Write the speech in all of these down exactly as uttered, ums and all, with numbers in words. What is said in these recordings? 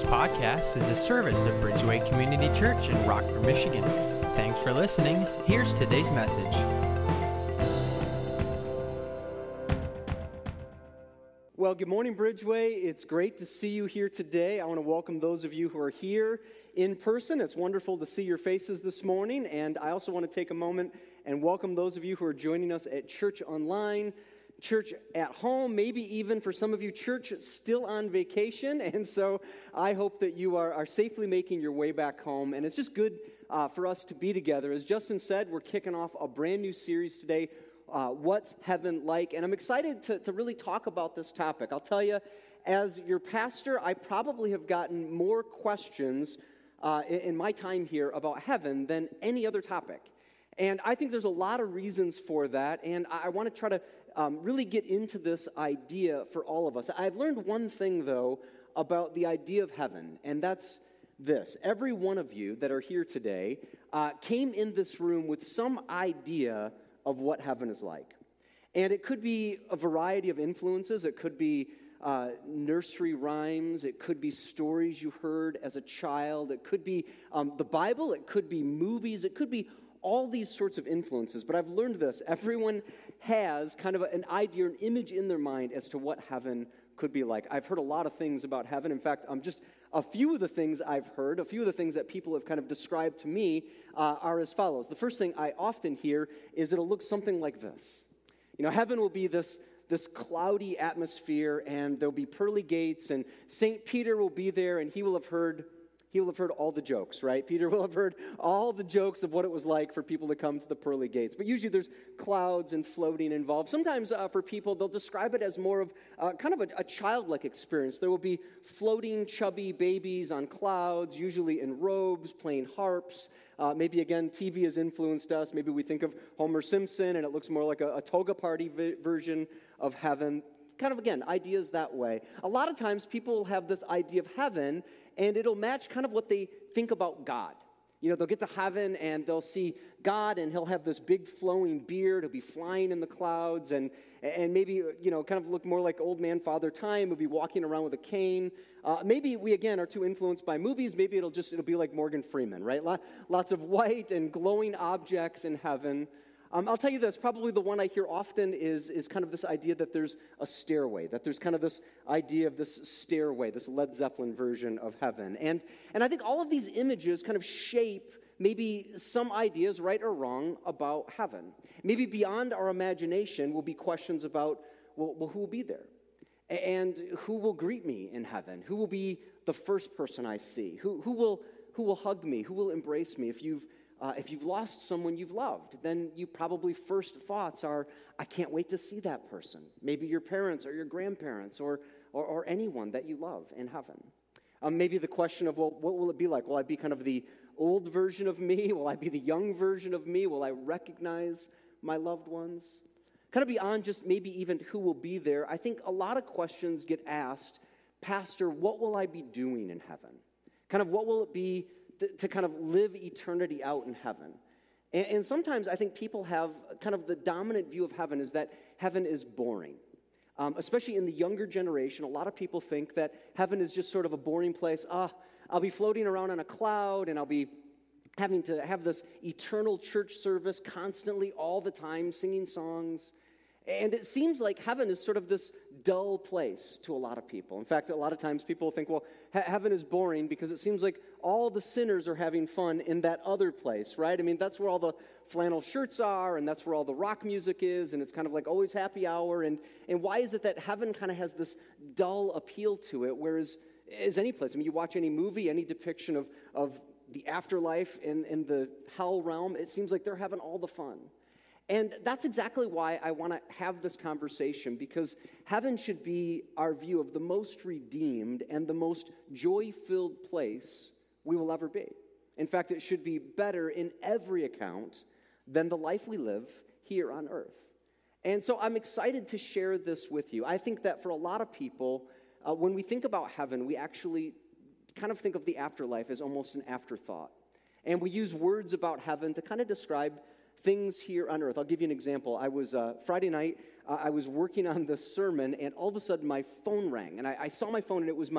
podcast is a service of Bridgeway Community Church in Rockford, Michigan. Thanks for listening. Here's today's message. Well, good morning, Bridgeway. It's great to see you here today. I want to welcome those of you who are here in person. It's wonderful to see your faces this morning. And I also want to take a moment and welcome those of you who are joining us at church online, church at home, maybe even for some of you, church still on vacation. And so I hope that you are, are safely making your way back home. And it's just good uh, for us to be together. As Justin said, we're kicking off a brand new series today, uh, What's Heaven Like? And I'm excited to, to really talk about this topic. I'll tell you, as your pastor, I probably have gotten more questions uh, in, in my time here about heaven than any other topic. And I think there's a lot of reasons for that, and I, I want to try to um, really get into this idea for all of us. I've learned one thing, though, about the idea of heaven, and that's this. Every one of you that are here today uh, came in this room with some idea of what heaven is like. And it could be a variety of influences. It could be uh, nursery rhymes. It could be stories you heard as a child. It could be um, the Bible. It could be movies. It could be all these sorts of influences. But I've learned this. Everyone has kind of an idea, an image in their mind as to what heaven could be like. I've heard a lot of things about heaven. In fact, um, just a few of the things I've heard, a few of the things that people have kind of described to me uh, are as follows. The first thing I often hear is it'll look something like this. You know, heaven will be this, this cloudy atmosphere, and there'll be pearly gates, and Saint Peter will be there, and he will have heard He will have heard all the jokes, right? Peter will have heard all the jokes of what it was like for people to come to the pearly gates. But usually there's clouds and floating involved. Sometimes uh, for people, they'll describe it as more of uh, kind of a, a childlike experience. There will be floating, chubby babies on clouds, usually in robes, playing harps. Uh, maybe, again, T V has influenced us. Maybe we think of Homer Simpson, and it looks more like a, a toga party vi- version of heaven. Kind of, again, ideas that way. A lot of times people have this idea of heaven, and it'll match kind of what they think about God. You know, they'll get to heaven, and they'll see God, and he'll have this big flowing beard. He'll be flying in the clouds, and and maybe, you know, kind of look more like old man Father Time. He'll be walking around with a cane. Uh, maybe we, again, are too influenced by movies. Maybe it'll just, it'll be like Morgan Freeman, right? Lots of white and glowing objects in heaven. Um, I'll tell you this, probably the one I hear often is, is kind of this idea that there's a stairway, that there's kind of this idea of this stairway, this Led Zeppelin version of heaven. And, and I think all of these images kind of shape maybe some ideas, right or wrong, about heaven. Maybe beyond our imagination will be questions about, well, well who will be there? And who will greet me in heaven? Who will be the first person I see? Who, who, will, who will hug me? Who will embrace me? If you've Uh, if you've lost someone you've loved, then you probably first thoughts are, I can't wait to see that person. Maybe your parents or your grandparents or or, or anyone that you love in heaven. Um, maybe the question of, well, what will it be like? Will I be kind of the old version of me? Will I be the young version of me? Will I recognize my loved ones? Kind of beyond just maybe even who will be there, I think a lot of questions get asked, Pastor, what will I be doing in heaven? Kind of what will it be to kind of live eternity out in heaven. And, and sometimes I think people have kind of the dominant view of heaven is that heaven is boring. Um, especially in the younger generation, a lot of people think that heaven is just sort of a boring place. Ah, I'll be floating around on a cloud, and I'll be having to have this eternal church service constantly all the time, singing songs. And it seems like heaven is sort of this dull place to a lot of people. In fact, a lot of times people think, well, he- heaven is boring because it seems like all the sinners are having fun in that other place, right? I mean, that's where all the flannel shirts are, and that's where all the rock music is, and it's kind of like always happy hour. And, and why is it that heaven kind of has this dull appeal to it, whereas is any place? I mean, you watch any movie, any depiction of, of the afterlife in, in the hell realm, it seems like they're having all the fun. And that's exactly why I want to have this conversation, because heaven should be our view of the most redeemed and the most joy-filled place we will ever be. In fact, it should be better in every account than the life we live here on earth. And so I'm excited to share this with you. I think that for a lot of people, uh, when we think about heaven, we actually kind of think of the afterlife as almost an afterthought. And we use words about heaven to kind of describe things here on earth. I'll give you an example. I was, uh, Friday night, uh, I was working on this sermon, and all of a sudden my phone rang. And I, I saw my phone, and it was my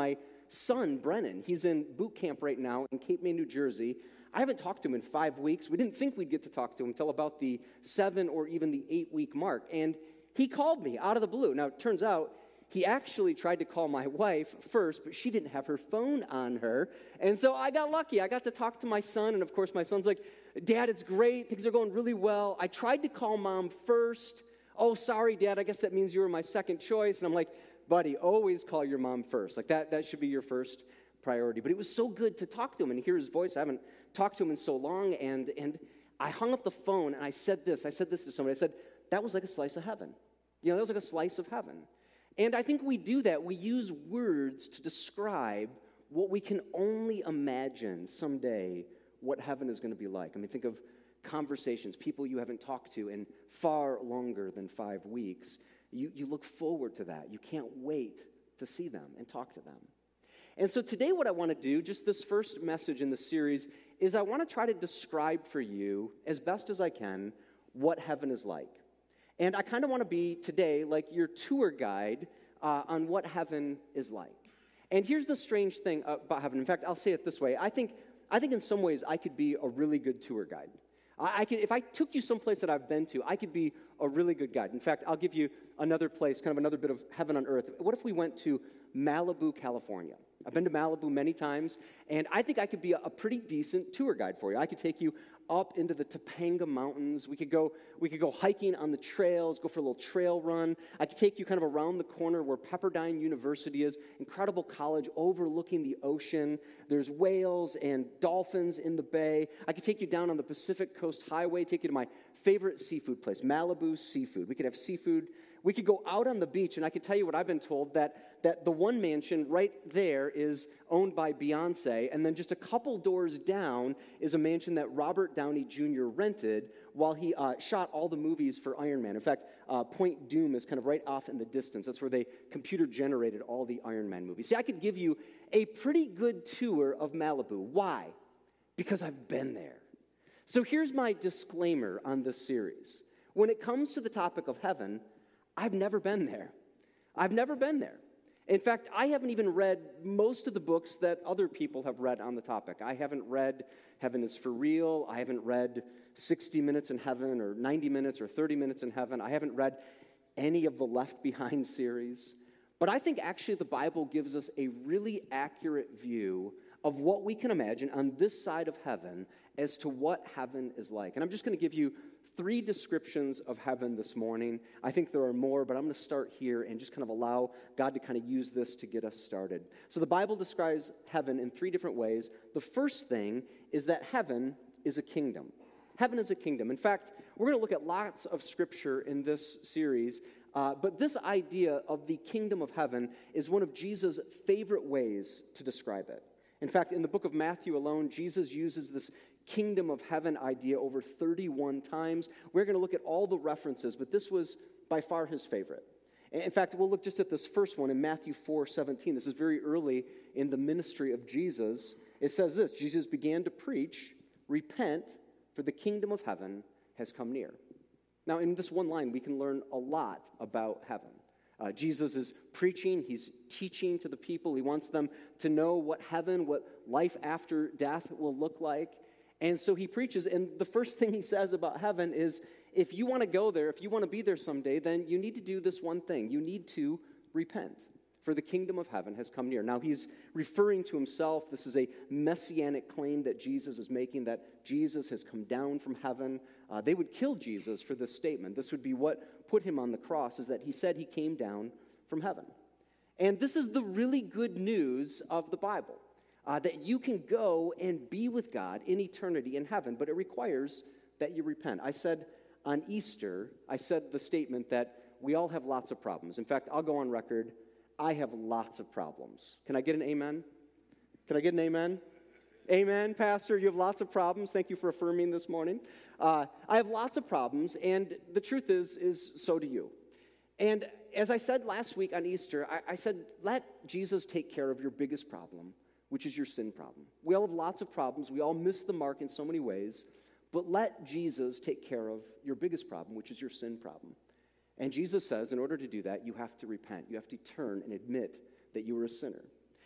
son, Brennan. He's in boot camp right now in Cape May, New Jersey. I haven't talked to him in five weeks. We didn't think we'd get to talk to him until about the seven or even the eight-week mark. And he called me out of the blue. Now, it turns out he actually tried to call my wife first, but she didn't have her phone on her. And so I got lucky. I got to talk to my son, and of course my son's like, Dad, it's great. Things are going really well. I tried to call Mom first. Oh, sorry, Dad. I guess that means you were my second choice. And I'm like, buddy, always call your mom first. Like that, that should be your first priority. But it was so good to talk to him and hear his voice. I haven't talked to him in so long. And, and I hung up the phone, and I said this. I said this to somebody. I said, that was like a slice of heaven. You know, that was like a slice of heaven. And I think we do that. We use words to describe what we can only imagine someday what heaven is going to be like. I mean, think of conversations, people you haven't talked to in far longer than five weeks. You, you look forward to that. You can't wait to see them and talk to them. And so today what I want to do, just this first message in the series, is I want to try to describe for you, as best as I can, what heaven is like. And I kind of want to be today like your tour guide uh, on what heaven is like. And here's the strange thing about heaven. In fact, I'll say it this way. I think, I think in some ways I could be a really good tour guide. I, I could, if I took you someplace that I've been to, I could be a really good guide. In fact, I'll give you another place, kind of another bit of heaven on earth. What if we went to Malibu, California? I've been to Malibu many times, and I think I could be a, a pretty decent tour guide for you. I could take you up into the Topanga Mountains. We could go we could go hiking on the trails, go for a little trail run. I could take you kind of around the corner where Pepperdine University is, incredible college overlooking the ocean. There's whales and dolphins in the bay. I could take you down on the Pacific Coast Highway, take you to my favorite seafood place, Malibu Seafood. We could have seafood. We could go out on the beach, and I could tell you what I've been told, that, that the one mansion right there is owned by Beyonce, and then just a couple doors down is a mansion that Robert Downey Junior rented while he uh, shot all the movies for Iron Man. In fact, uh, Point Doom is kind of right off in the distance. That's where they computer-generated all the Iron Man movies. See, I could give you a pretty good tour of Malibu. Why? Because I've been there. So here's my disclaimer on this series. When it comes to the topic of heaven, I've never been there. I've never been there. In fact, I haven't even read most of the books that other people have read on the topic. I haven't read Heaven is for Real. I haven't read sixty minutes in Heaven or ninety minutes or thirty minutes in Heaven. I haven't read any of the Left Behind series. But I think actually the Bible gives us a really accurate view of what we can imagine on this side of heaven as to what heaven is like. And I'm just going to give you three descriptions of heaven this morning. I think there are more, but I'm going to start here and just kind of allow God to kind of use this to get us started. So the Bible describes heaven in three different ways. The first thing is that heaven is a kingdom. Heaven is a kingdom. In fact, we're going to look at lots of scripture in this series, uh, but this idea of the kingdom of heaven is one of Jesus' favorite ways to describe it. In fact, in the book of Matthew alone, Jesus uses this kingdom of heaven idea over thirty-one times. We're going to look at all the references, but this was by far his favorite. In fact, we'll look just at this first one in Matthew four seventeen. This is very early in the ministry of Jesus. It says this: Jesus began to preach, "Repent, for the kingdom of heaven has come near." Now, in this one line, we can learn a lot about heaven. Uh, Jesus is preaching, he's teaching to the people. He wants them to know what heaven, what life after death will look like. And so he preaches, and the first thing he says about heaven is, if you want to go there, if you want to be there someday, then you need to do this one thing. You need to repent, for the kingdom of heaven has come near. Now, he's referring to himself. This is a messianic claim that Jesus is making, that Jesus has come down from heaven. Uh, they would kill Jesus for this statement. This would be what put him on the cross, is that he said he came down from heaven. And this is the really good news of the Bible. Uh, that you can go and be with God in eternity in heaven, but it requires that you repent. I said on Easter, I said the statement that we all have lots of problems. In fact, I'll go on record, I have lots of problems. Can I get an amen? Can I get an amen? Amen, Pastor, you have lots of problems. Thank you for affirming this morning. Uh, I have lots of problems, and the truth is, is so do you. And as I said last week on Easter, I, I said, let Jesus take care of your biggest problem, which is your sin problem. We all have lots of problems. We all miss the mark in so many ways. But let Jesus take care of your biggest problem, which is your sin problem. And Jesus says, in order to do that, you have to repent. You have to turn and admit that you were a sinner.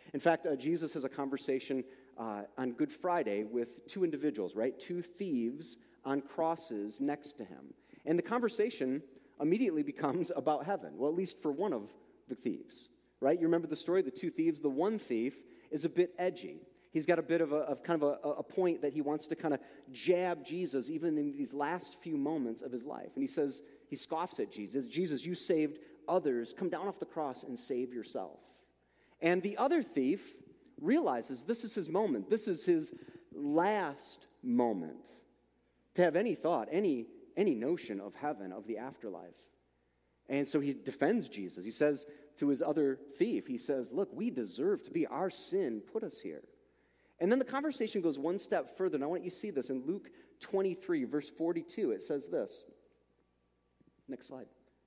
In fact, uh, Jesus has a conversation uh, on Good Friday with two individuals, right? Two thieves on crosses next to him. And the conversation immediately becomes about heaven, well, at least for one of the thieves, right? You remember the story, the two thieves. The one thief is a bit edgy. He's got a bit of a of kind of a, a point that he wants to kind of jab Jesus even in these last few moments of his life. And he says, he scoffs at Jesus. Jesus, you saved others. Come down off the cross and save yourself. And the other thief realizes this is his moment. This is his last moment to have any thought, any, any notion of heaven, of the afterlife. And so he defends Jesus. He says to his other thief, he says, look, we deserve to be. Our sin put us here. And then the conversation goes one step further, and I want you to see this in Luke twenty-three, verse forty-two. It says this. Next slide.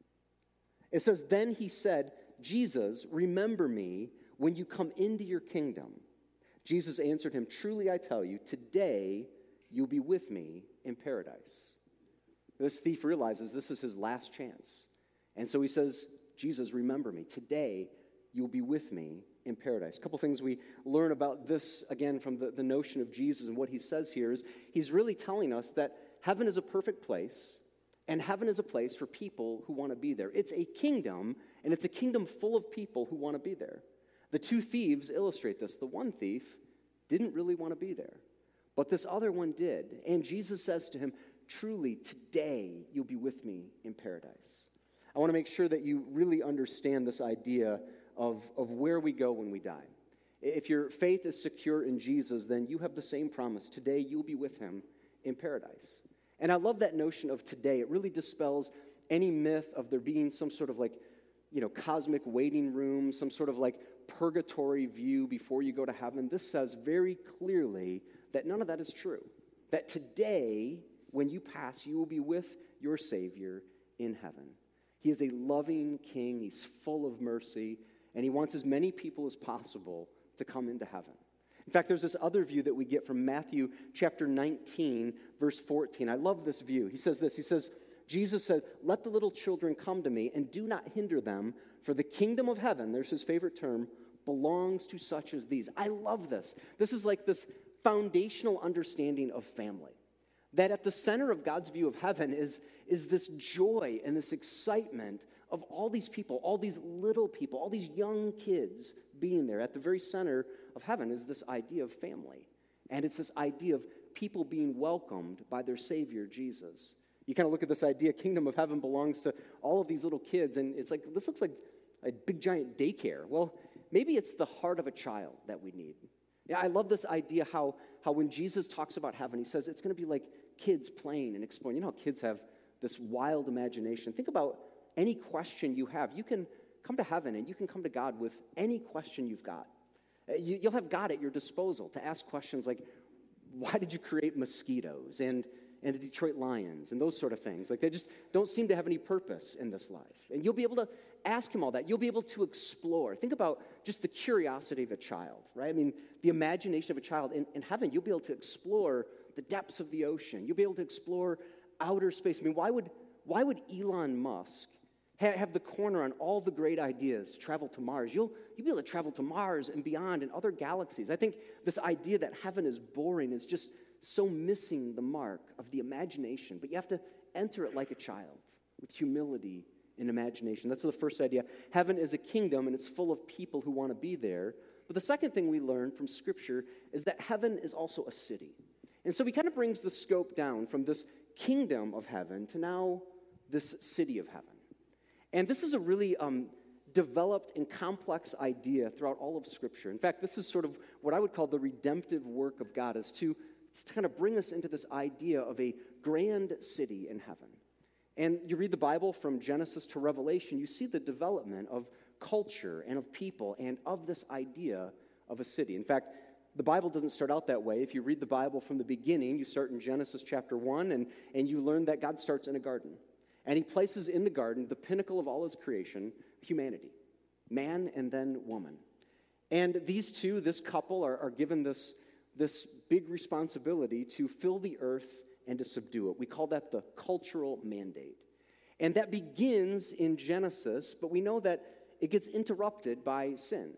It says, then he said, Jesus, remember me when you come into your kingdom. Jesus answered him, truly I tell you, today you'll be with me in paradise. This thief realizes this is his last chance. And so he says, Jesus, remember me. Today you'll be with me in paradise. A couple things we learn about this, again, from the, the notion of Jesus and what he says here is he's really telling us that heaven is a perfect place, and heaven is a place for people who want to be there. It's a kingdom, and it's a kingdom full of people who want to be there. The two thieves illustrate this. The one thief didn't really want to be there, but this other one did. And Jesus says to him, truly, today you'll be with me in paradise. I want to make sure that you really understand this idea of, of where we go when we die. If your faith is secure in Jesus, then you have the same promise. Today you'll be with him in paradise. And I love that notion of today. It really dispels any myth of there being some sort of like, you know, cosmic waiting room, some sort of like purgatory view before you go to heaven. This says very clearly that none of that is true. That today, when you pass, you will be with your Savior in heaven. He is a loving king. He's full of mercy, and he wants as many people as possible to come into heaven. In fact, there's this other view that we get from Matthew chapter nineteen, verse fourteen. I love this view. He says this. He says, Jesus said, let the little children come to me, and do not hinder them, for the kingdom of heaven, there's his favorite term, belongs to such as these. I love this. This is like this foundational understanding of family. That at the center of God's view of heaven is, is this joy and this excitement of all these people, all these little people, all these young kids being there. At the very center of heaven is this idea of family. And it's this idea of people being welcomed by their Savior, Jesus. You kind of look at this idea, kingdom of heaven belongs to all of these little kids, and it's like, this looks like a big giant daycare. Well, maybe it's the heart of a child that we need. Yeah, I love this idea how, how when Jesus talks about heaven, he says it's going to be like kids playing and exploring. You know how kids have this wild imagination. Think about any question you have. You can come to heaven and you can come to God with any question you've got. You, you'll have God at your disposal to ask questions like, why did you create mosquitoes and, and the Detroit Lions and those sort of things? Like they just don't seem to have any purpose in this life. And you'll be able to ask him all that. You'll be able to explore. Think about just the curiosity of a child, right? I mean, the imagination of a child. In, in heaven, you'll be able to explore the depths of the ocean. You'll be able to explore outer space. I mean, why would, why would Elon Musk ha- have the corner on all the great ideas to travel to Mars? You'll, you'll be able to travel to Mars and beyond and other galaxies. I think this idea that heaven is boring is just so missing the mark of the imagination. But you have to enter it like a child with humility and imagination. That's the first idea. Heaven is a kingdom, and it's full of people who want to be there. But the second thing we learn from Scripture is that heaven is also a city. And so he kind of brings the scope down from this kingdom of heaven to now this city of heaven. And this is a really um, developed and complex idea throughout all of Scripture. In fact, this is sort of what I would call the redemptive work of God, is to, to kind of bring us into this idea of a grand city in heaven. And you read the Bible from Genesis to Revelation, you see the development of culture and of people and of this idea of a city. In fact, the Bible doesn't start out that way. If you read the Bible from the beginning, you start in Genesis chapter one, and, and you learn that God starts in a garden. And he places in the garden the pinnacle of all his creation, humanity, man and then woman. And these two, this couple, are, are given this, this big responsibility to fill the earth and to subdue it. We call that the cultural mandate. And that begins in Genesis, but we know that it gets interrupted by sin.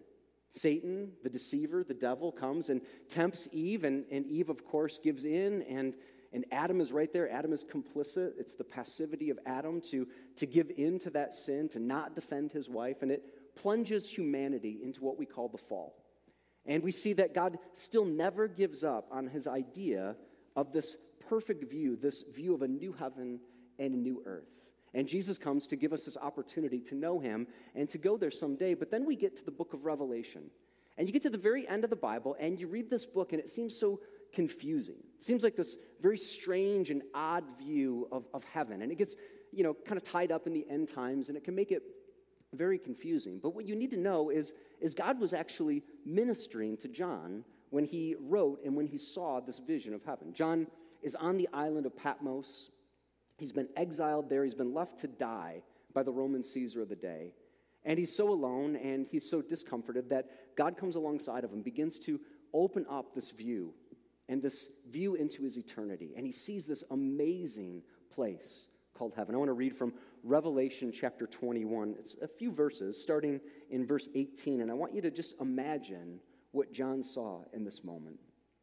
Satan, the deceiver, the devil, comes and tempts Eve, and, and Eve, of course, gives in, and, and Adam is right there. Adam is complicit. It's the passivity of Adam to, to give in to that sin, to not defend his wife, and it plunges humanity into what we call the fall. And we see that God still never gives up on his idea of this perfect view, this view of a new heaven and a new earth. And Jesus comes to give us this opportunity to know him and to go there someday. But then we get to the book of Revelation. And you get to the very end of the Bible, and you read this book, and it seems so confusing. It seems like this very strange and odd view of, of heaven. And it gets, you know, kind of tied up in the end times, and it can make it very confusing. But what you need to know is, is God was actually ministering to John when he wrote and when he saw this vision of heaven. John is on the island of Patmos. He's been exiled there. He's been left to die by the Roman Caesar of the day. And he's so alone and he's so discomforted that God comes alongside of him, begins to open up this view and this view into his eternity. And he sees this amazing place called heaven. I want to read from Revelation chapter twenty-one. It's a few verses, starting in verse eighteen. And I want you to just imagine what John saw in this moment.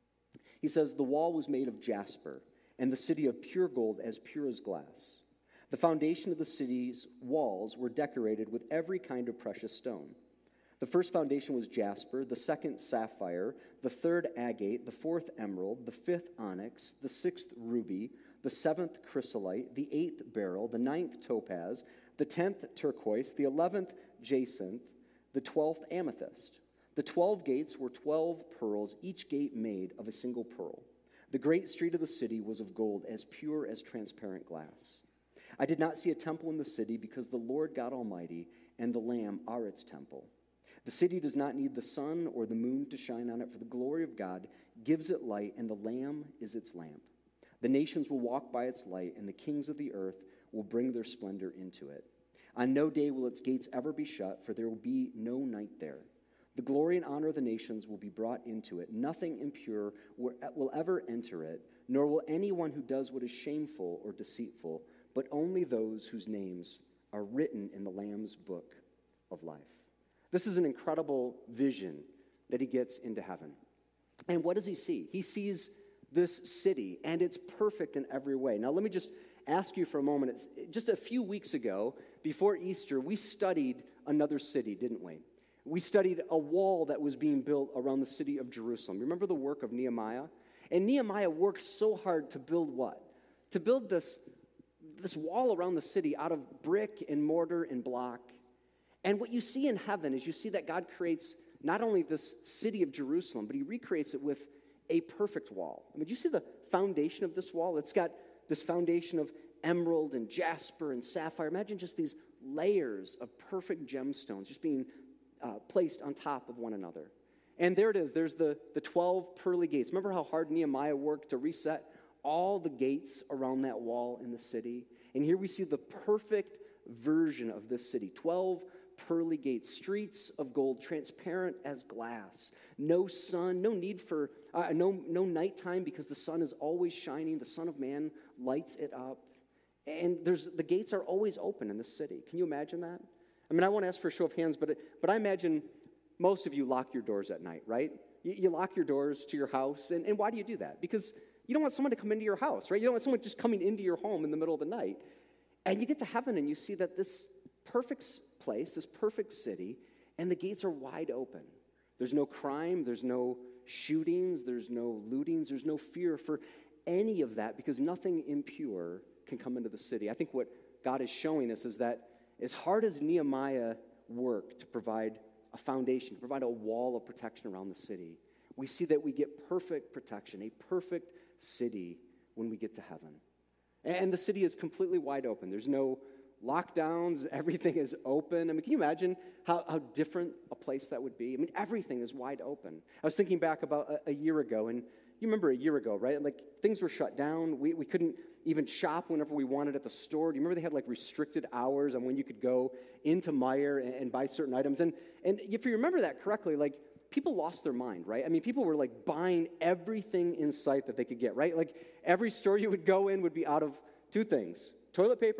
He says, "The wall was made of jasper, and the city of pure gold as pure as glass. The foundation of the city's walls were decorated with every kind of precious stone. The first foundation was jasper, the second sapphire, the third agate, the fourth emerald, the fifth onyx, the sixth ruby, the seventh chrysolite, the eighth beryl, the ninth topaz, the tenth turquoise, the eleventh jacinth, the twelfth amethyst. The twelve gates were twelve pearls, each gate made of a single pearl. The great street of the city was of gold, as pure as transparent glass. I did not see a temple in the city, because the Lord God Almighty and the Lamb are its temple. The city does not need the sun or the moon to shine on it, for the glory of God gives it light, and the Lamb is its lamp. The nations will walk by its light, and the kings of the earth will bring their splendor into it. On no day will its gates ever be shut, for there will be no night there. The glory and honor of the nations will be brought into it. Nothing impure will ever enter it, nor will anyone who does what is shameful or deceitful, but only those whose names are written in the Lamb's book of life." This is an incredible vision that he gets into heaven. And what does he see? He sees this city, and it's perfect in every way. Now, let me just ask you for a moment. It's, just a few weeks ago, before Easter, we studied another city, didn't we? We studied a wall that was being built around the city of Jerusalem. Remember the work of Nehemiah? And Nehemiah worked so hard to build what? To build this, this wall around the city out of brick and mortar and block. And what you see in heaven is you see that God creates not only this city of Jerusalem, but he recreates it with a perfect wall. I mean, do you see the foundation of this wall? It's got this foundation of emerald and jasper and sapphire. Imagine just these layers of perfect gemstones just being Uh, placed on top of one another. And there it is. There's the, the twelve pearly gates. Remember how hard Nehemiah worked to reset all the gates around that wall in the city? And here we see the perfect version of this city. twelve pearly gates, streets of gold, transparent as glass. No sun, no need for, uh, no, no nighttime because the sun is always shining. The Son of Man lights it up. And there's the gates are always open in the city. Can you imagine that? I mean, I won't ask for a show of hands, but but I imagine most of you lock your doors at night, right? You, you lock your doors to your house, and, and why do you do that? Because you don't want someone to come into your house, right? You don't want someone just coming into your home in the middle of the night. And you get to heaven, and you see that this perfect place, this perfect city, and the gates are wide open. There's no crime, there's no shootings, there's no lootings, there's no fear for any of that, because nothing impure can come into the city. I think what God is showing us is that as hard as Nehemiah worked to provide a foundation, to provide a wall of protection around the city, we see that we get perfect protection, a perfect city when we get to heaven. And the city is completely wide open. There's no lockdowns. Everything is open. I mean, can you imagine how, how different a place that would be? I mean, everything is wide open. I was thinking back about a, a year ago, and you remember a year ago, right? Like, things were shut down. We, we couldn't even shop whenever we wanted at the store. Do you remember they had, like, restricted hours on when you could go into Meijer and, and buy certain items? And, and if you remember that correctly, like, people lost their mind, right? I mean, people were, like, buying everything in sight that they could get, right? Like, every store you would go in would be out of two things, toilet paper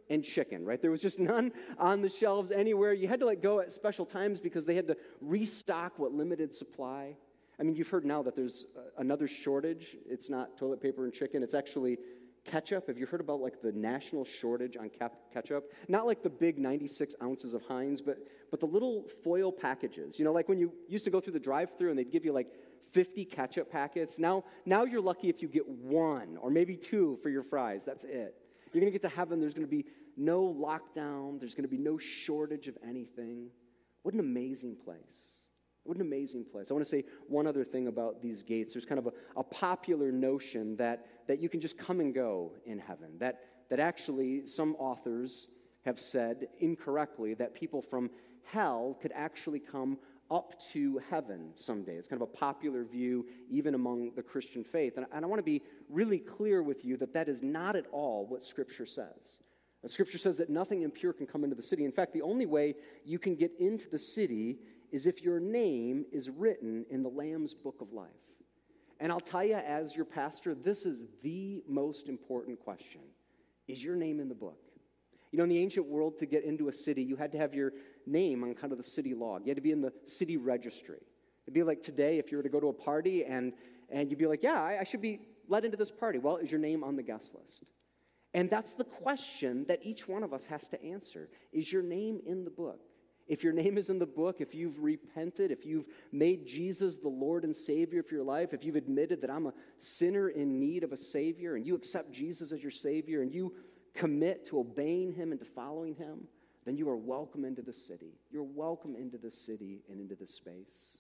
and chicken, right? There was just none on the shelves anywhere. You had to like go at special times because they had to restock what limited supply. I mean, you've heard now that there's uh, another shortage. It's not toilet paper and chicken. It's actually ketchup. Have you heard about like the national shortage on cap- ketchup? Not like the big ninety-six ounces of Heinz, but but the little foil packages. You know, like when you used to go through the drive-thru and they'd give you like fifty ketchup packets. Now, now you're lucky if you get one or maybe two for your fries. That's it. You're going to get to heaven. There's going to be no lockdown. There's going to be no shortage of anything. What an amazing place. What an amazing place. I want to say one other thing about these gates. There's kind of a, a popular notion that, that you can just come and go in heaven. That, that actually some authors have said incorrectly that people from hell could actually come up to heaven someday. It's kind of a popular view even among the Christian faith. And, and I want to be really clear with you that that is not at all what Scripture says. The Scripture says that nothing impure can come into the city. In fact, the only way you can get into the city is if your name is written in the Lamb's book of life. And I'll tell you, as your pastor, this is the most important question. Is your name in the book? You know, in the ancient world, to get into a city, you had to have your name on kind of the city log. You had to be in the city registry. It'd be like today, if you were to go to a party, and, and you'd be like, yeah, I, I should be let into this party. Well, is your name on the guest list? And that's the question that each one of us has to answer. Is your name in the book? If your name is in the book, if you've repented, if you've made Jesus the Lord and Savior of your life, if you've admitted that I'm a sinner in need of a Savior, and you accept Jesus as your Savior, and you commit to obeying Him and to following Him, then you are welcome into the city. You're welcome into this city and into this space.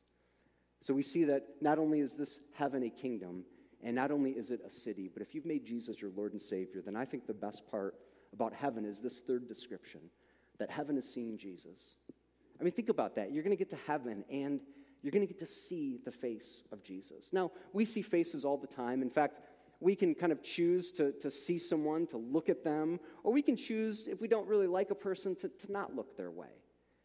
So we see that not only is this heaven a kingdom, and not only is it a city, but if you've made Jesus your Lord and Savior, then I think the best part about heaven is this third description, that heaven is seeing Jesus. I mean, think about that. You're going to get to heaven, and you're going to get to see the face of Jesus. Now, we see faces all the time. In fact, we can kind of choose to, to see someone, to look at them, or we can choose, if we don't really like a person, to, to not look their way.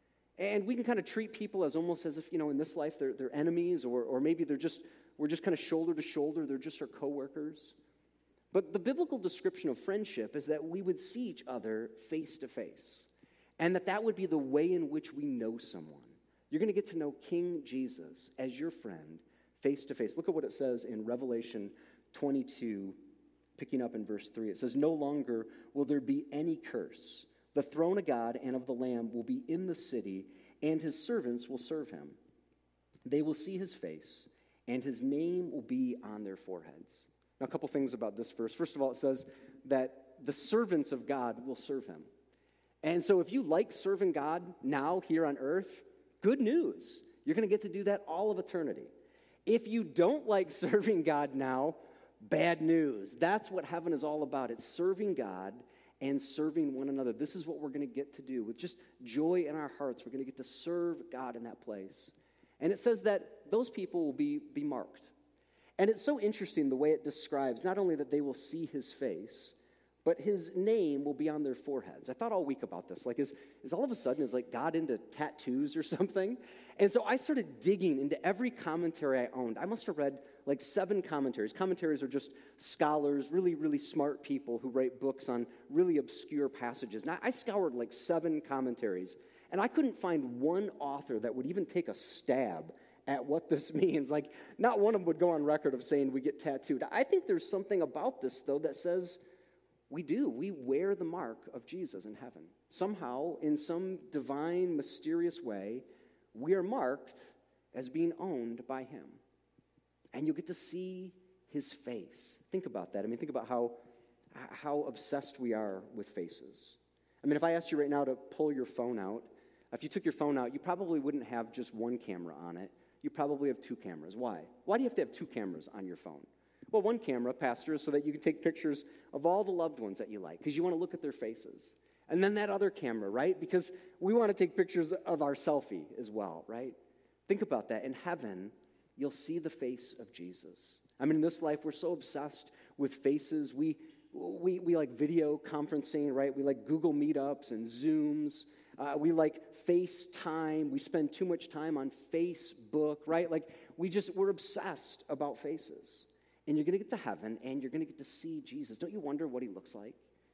And we can kind of treat people as almost as if, you know, in this life they're, they're enemies, or, or maybe they're just, we're just kind of shoulder to shoulder. They're just our coworkers. But the biblical description of friendship is that we would see each other face to face. And that that would be the way in which we know someone. You're going to get to know King Jesus as your friend face to face. Look at what it says in Revelation twenty-two, picking up in verse three. It says, "No longer will there be any curse. The throne of God and of the Lamb will be in the city, and his servants will serve him. They will see his face, and his name will be on their foreheads." Now, a couple things about this verse. First of all, it says that the servants of God will serve him. And so if you like serving God now here on earth, good news. You're going to get to do that all of eternity. If you don't like serving God now, bad news. That's what heaven is all about. It's serving God and serving one another. This is what we're going to get to do. With just joy in our hearts, we're going to get to serve God in that place. And it says that those people will be, be marked. And it's so interesting the way it describes not only that they will see his face, but his name will be on their foreheads. I thought all week about this. Like, is, is all of a sudden, is like God into tattoos or something? And so I started digging into every commentary I owned. I must have read like seven commentaries. Commentaries are just scholars, really, really smart people who write books on really obscure passages. Now, I scoured like seven commentaries, and I couldn't find one author that would even take a stab at what this means. Like, not one of them would go on record of saying we get tattooed. I think there's something about this, though, that says we do. We wear the mark of Jesus in heaven. Somehow, in some divine, mysterious way, we are marked as being owned by him. And you'll get to see his face. Think about that. I mean, think about how, how obsessed we are with faces. I mean, if I asked you right now to pull your phone out, if you took your phone out, you probably wouldn't have just one camera on it. You probably have two cameras. Why? Why do you have to have two cameras on your phone? Well, one camera, Pastor, is so that you can take pictures of all the loved ones that you like, because you want to look at their faces. And then that other camera, right? Because we want to take pictures of our selfie as well, right? Think about that. In heaven, you'll see the face of Jesus. I mean, in this life, we're so obsessed with faces. We, we, we like video conferencing, right? We like Google Meetups and Zooms. Uh, we like FaceTime. We spend too much time on Facebook, right? Like, we just, we're obsessed about faces. And you're going to get to heaven, and you're going to get to see Jesus. Don't you wonder what he looks like?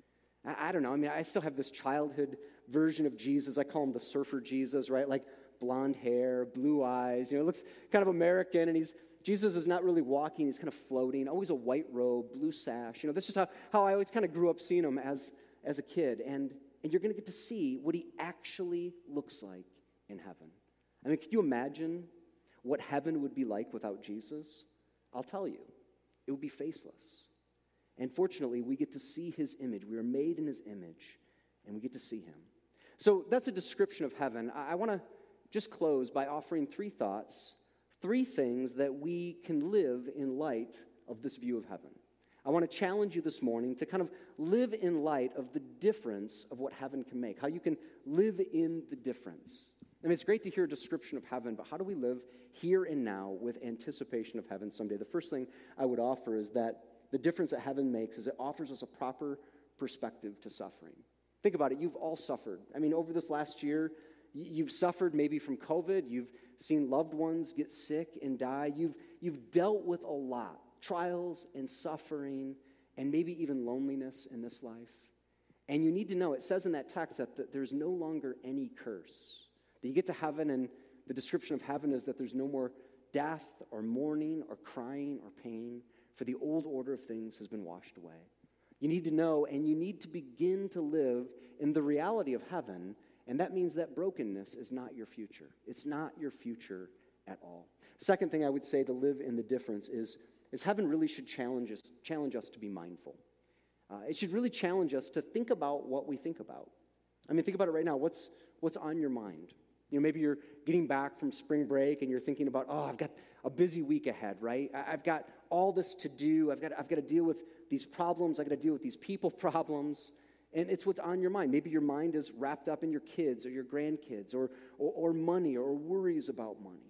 I, I don't know. I mean, I still have this childhood version of Jesus. I call him the surfer Jesus, right? Like blonde hair, blue eyes. You know, looks kind of American, and he's Jesus is not really walking. He's kind of floating. Always a white robe, blue sash. You know, this is how, how I always kind of grew up seeing him as, as a kid. And, and you're going to get to see what he actually looks like in heaven. I mean, could you imagine what heaven would be like without Jesus? I'll tell you, it would be faceless. And fortunately, we get to see his image. We are made in his image, and we get to see him. So that's a description of heaven. I, I want to just close by offering three thoughts, three things that we can live in light of this view of heaven. I want to challenge you this morning to kind of live in light of the difference of what heaven can make, how you can live in the difference. I mean, it's great to hear a description of heaven, but how do we live here and now with anticipation of heaven someday? The first thing I would offer is that the difference that heaven makes is it offers us a proper perspective to suffering. Think about it. You've all suffered. I mean, over this last year, you've suffered maybe from COVID. You've seen loved ones get sick and die. You've, you've dealt with a lot, trials and suffering and maybe even loneliness in this life. And you need to know, it says in that text that, that there's no longer any curse. That you get to heaven, and the description of heaven is that there's no more death or mourning or crying or pain, for the old order of things has been washed away. You need to know, and you need to begin to live in the reality of heaven, and that means that brokenness is not your future. It's not your future at all. Second thing I would say to live in the difference is, is heaven really should challenge us, challenge us to be mindful. Uh, it should really challenge us to think about what we think about. I mean, think about it right now. What's, what's on your mind? You know, maybe you're getting back from spring break and you're thinking about, oh, I've got a busy week ahead, right? I've got all this to do. I've got, I've got to deal with these problems. I've got to deal with these people problems. And it's what's on your mind. Maybe your mind is wrapped up in your kids or your grandkids or, or, or money or worries about money.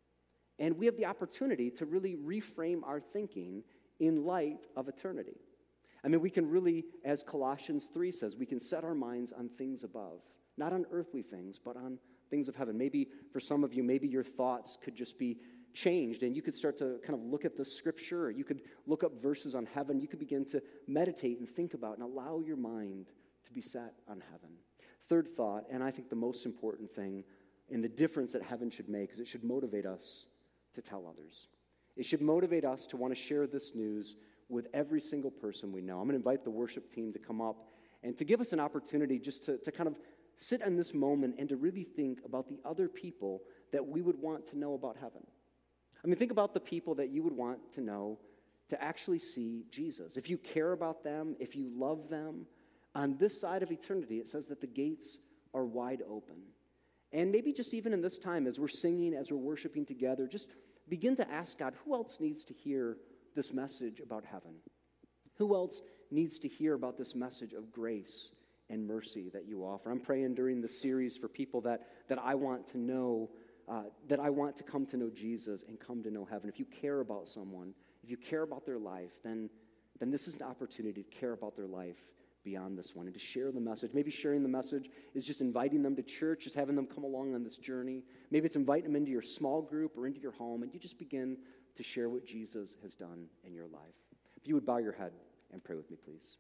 And we have the opportunity to really reframe our thinking in light of eternity. I mean, we can really, as Colossians three says, we can set our minds on things above, not on earthly things, but on things of heaven. Maybe for some of you, maybe your thoughts could just be changed, and you could start to kind of look at the scripture, or you could look up verses on heaven. You could begin to meditate and think about and allow your mind to be set on heaven. Third thought, and I think the most important thing in the difference that heaven should make, is it should motivate us to tell others. It should motivate us to want to share this news with every single person we know. I'm going to invite the worship team to come up and to give us an opportunity just to, to kind of sit in this moment and to really think about the other people that we would want to know about heaven. I mean, think about the people that you would want to know to actually see Jesus. If you care about them, if you love them, on this side of eternity, it says that the gates are wide open. And maybe just even in this time, as we're singing, as we're worshiping together, just begin to ask God, who else needs to hear this message about heaven? Who else needs to hear about this message of grace and mercy that you offer? I'm praying during the series for people that, that I want to know, uh, that I want to come to know Jesus and come to know heaven. If you care about someone, if you care about their life, then, then this is an opportunity to care about their life beyond this one and to share the message. Maybe sharing the message is just inviting them to church, just having them come along on this journey. Maybe it's inviting them into your small group or into your home, and you just begin to share what Jesus has done in your life. If you would bow your head and pray with me, please.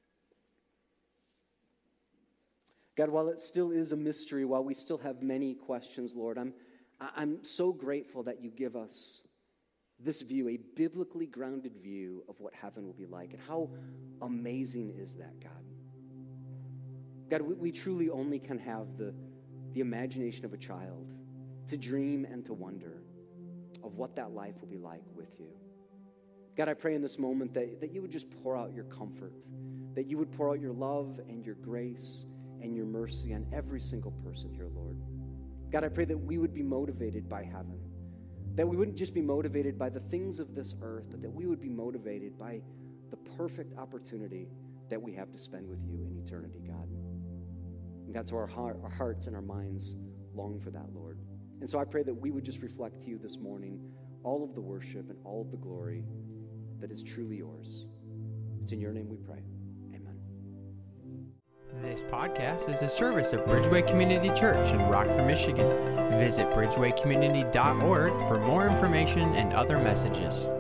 God, while it still is a mystery, while we still have many questions, Lord, I'm, I'm so grateful that you give us this view, a biblically grounded view of what heaven will be like. And how amazing is that, God? God, we, we truly only can have the, the imagination of a child to dream and to wonder of what that life will be like with you. God, I pray in this moment that, that you would just pour out your comfort, that you would pour out your love and your grace and your mercy on every single person here, Lord. God, I pray that we would be motivated by heaven, that we wouldn't just be motivated by the things of this earth, but that we would be motivated by the perfect opportunity that we have to spend with you in eternity, God. And God, so our, heart, our hearts and our minds long for that, Lord. And so I pray that we would just reflect to you this morning all of the worship and all of the glory that is truly yours. It's in your name we pray. Amen. This podcast is a service of Bridgeway Community Church in Rockford, Michigan. Visit bridgeway community dot org for more information and other messages.